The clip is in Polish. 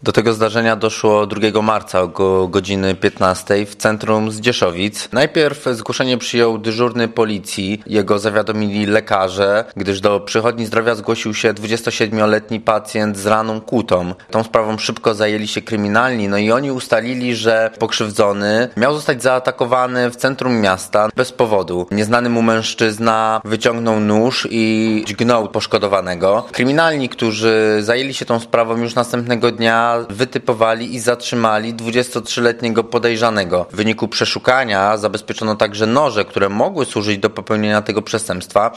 Do tego zdarzenia doszło 2 marca o godziny 15 w centrum Zdzieszowic. Najpierw zgłoszenie przyjął dyżurny policji. Jego zawiadomili lekarze, gdyż do przychodni zdrowia zgłosił się 27-letni pacjent z raną kłutą. Tą sprawą szybko zajęli się kryminalni, i oni ustalili, że pokrzywdzony miał zostać zaatakowany w centrum miasta bez powodu. Nieznany mu mężczyzna wyciągnął nóż i dźgnął poszkodowanego. Kryminalni, którzy zajęli się tą sprawą już następnego dnia, wytypowali i zatrzymali 23-letniego podejrzanego. W wyniku przeszukania zabezpieczono także noże, które mogły służyć do popełnienia tego przestępstwa.